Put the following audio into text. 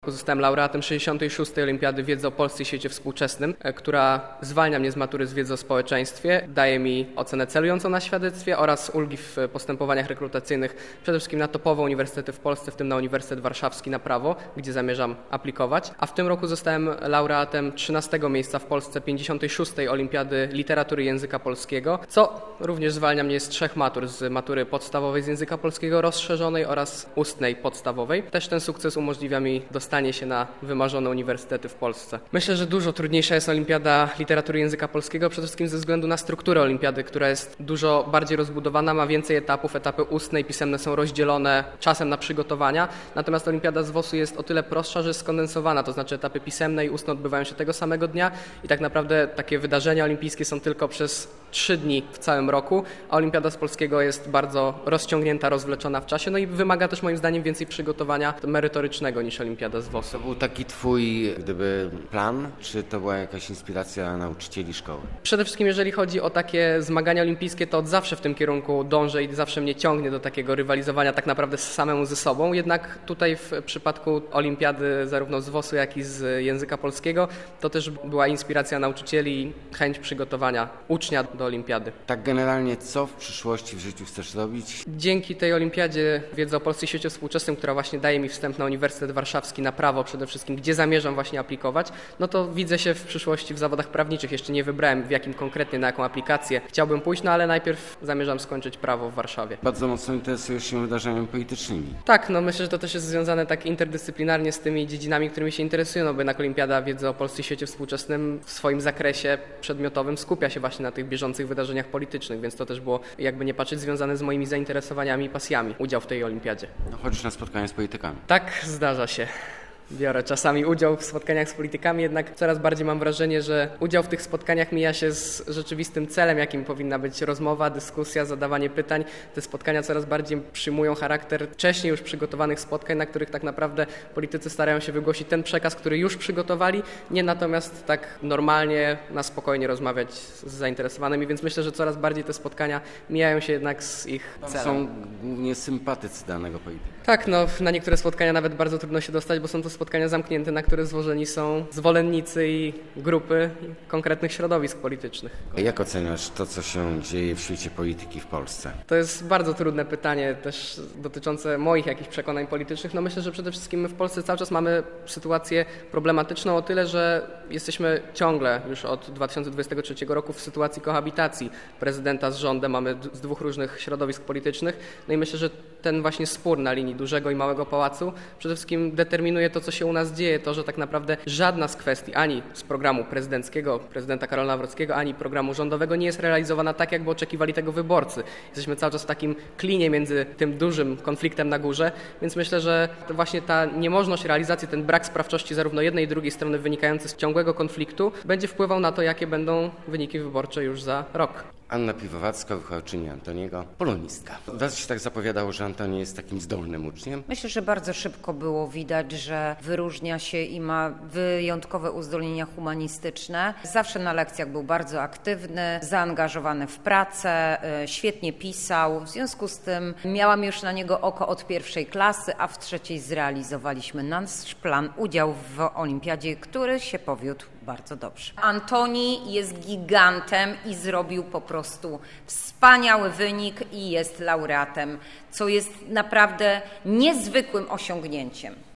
Zostałem laureatem 66. Olimpiady Wiedzy o Polsce i Świecie Współczesnym, która zwalnia mnie z matury z wiedzy o społeczeństwie, daje mi ocenę celującą na świadectwie oraz ulgi w postępowaniach rekrutacyjnych przede wszystkim na topowe uniwersytety w Polsce, w tym na Uniwersytet Warszawski na prawo, gdzie zamierzam aplikować. A w tym roku zostałem laureatem 13. miejsca w Polsce 56. Olimpiady Literatury i Języka Polskiego, co również zwalnia mnie z 3 matur, z matury podstawowej z języka polskiego, rozszerzonej oraz ustnej podstawowej. Też ten sukces umożliwia mi dostanie się na wymarzone uniwersytety w Polsce. Myślę, że dużo trudniejsza jest Olimpiada Literatury i Języka Polskiego, przede wszystkim ze względu na strukturę olimpiady, która jest dużo bardziej rozbudowana, ma więcej etapów. Etapy ustne i pisemne są rozdzielone czasem na przygotowania, natomiast Olimpiada z WOS-u jest o tyle prostsza, że jest skondensowana, to znaczy etapy pisemne i ustne odbywają się tego samego dnia i tak naprawdę takie wydarzenia olimpijskie są tylko przez 3 dni w całym roku, a Olimpiada z polskiego jest bardzo rozciągnięta, rozwleczona w czasie, no i wymaga też moim zdaniem więcej przygotowania merytorycznego niż Olimpiada z WOS-u. To był taki twój plan, czy to była jakaś inspiracja nauczycieli szkoły? Przede wszystkim jeżeli chodzi o takie zmagania olimpijskie, to od zawsze w tym kierunku dążę i zawsze mnie ciągnie do takiego rywalizowania tak naprawdę samemu ze sobą, jednak tutaj w przypadku Olimpiady zarówno z WOS-u, jak i z języka polskiego, to też była inspiracja nauczycieli i chęć przygotowania ucznia do olimpiady. Tak generalnie, co w przyszłości w życiu chcesz robić? Dzięki tej olimpiadzie Wiedzy o Polsce i Świecie Współczesnym, która właśnie daje mi wstęp na Uniwersytet Warszawski na prawo przede wszystkim, gdzie zamierzam właśnie aplikować, no to widzę się w przyszłości w zawodach prawniczych. Jeszcze nie wybrałem w jakim konkretnie, na jaką aplikację chciałbym pójść, no ale najpierw zamierzam skończyć prawo w Warszawie. Bardzo mocno interesujesz się wydarzeniami politycznymi. Tak, no myślę, że to też jest związane tak interdyscyplinarnie z tymi dziedzinami, którymi się interesują, no bo jednak Olimpiada Wiedzy o Polsce i Świecie Współczesnym w swoim zakresie przedmiotowym skupia się właśnie na tych bieżących wydarzeniach politycznych, więc to też było, jakby nie patrzeć, związane z moimi zainteresowaniami i pasjami udział w tej olimpiadzie. No, chodzisz na spotkania z politykami. Tak, zdarza się. Biorę czasami udział w spotkaniach z politykami, jednak coraz bardziej mam wrażenie, że udział w tych spotkaniach mija się z rzeczywistym celem, jakim powinna być rozmowa, dyskusja, zadawanie pytań. Te spotkania coraz bardziej przyjmują charakter wcześniej już przygotowanych spotkań, na których tak naprawdę politycy starają się wygłosić ten przekaz, który już przygotowali, nie natomiast tak normalnie, na spokojnie rozmawiać z zainteresowanymi, więc myślę, że coraz bardziej te spotkania mijają się jednak z ich celem. Są głównie sympatycy danego polityka. Tak, no na niektóre spotkania nawet bardzo trudno się dostać, bo są to spotkania zamknięte, na które złożeni są zwolennicy i grupy konkretnych środowisk politycznych. Jak oceniasz to, co się dzieje w świecie polityki w Polsce? To jest bardzo trudne pytanie, też dotyczące moich jakichś przekonań politycznych. No myślę, że przede wszystkim my w Polsce cały czas mamy sytuację problematyczną o tyle, że jesteśmy ciągle już od 2023 roku w sytuacji kohabitacji prezydenta z rządem. Mamy z 2 różnych środowisk politycznych. No i myślę, że ten właśnie spór na linii dużego i małego pałacu przede wszystkim determinuje to, co się u nas dzieje, to, że tak naprawdę żadna z kwestii, ani z programu prezydenckiego, prezydenta Karola Nawrockiego, ani programu rządowego nie jest realizowana tak, jakby oczekiwali tego wyborcy. Jesteśmy cały czas w takim klinie między tym dużym konfliktem na górze, więc myślę, że to właśnie ta niemożność realizacji, ten brak sprawczości zarówno jednej i drugiej strony wynikający z ciągłego konfliktu będzie wpływał na to, jakie będą wyniki wyborcze już za rok. Anna Piwowacka, wychowawczyni Antoniego, polonistka. Was się tak zapowiadało, że Antoni jest takim zdolnym uczniem? Myślę, że bardzo szybko było widać, że wyróżnia się i ma wyjątkowe uzdolnienia humanistyczne. Zawsze na lekcjach był bardzo aktywny, zaangażowany w pracę, świetnie pisał. W związku z tym miałam już na niego oko od 1. klasy, a w 3. zrealizowaliśmy nasz plan udziału w olimpiadzie, który się powiódł bardzo dobrze. Antoni jest gigantem i zrobił po prostu wspaniały wynik i jest laureatem, co jest naprawdę niezwykłym osiągnięciem.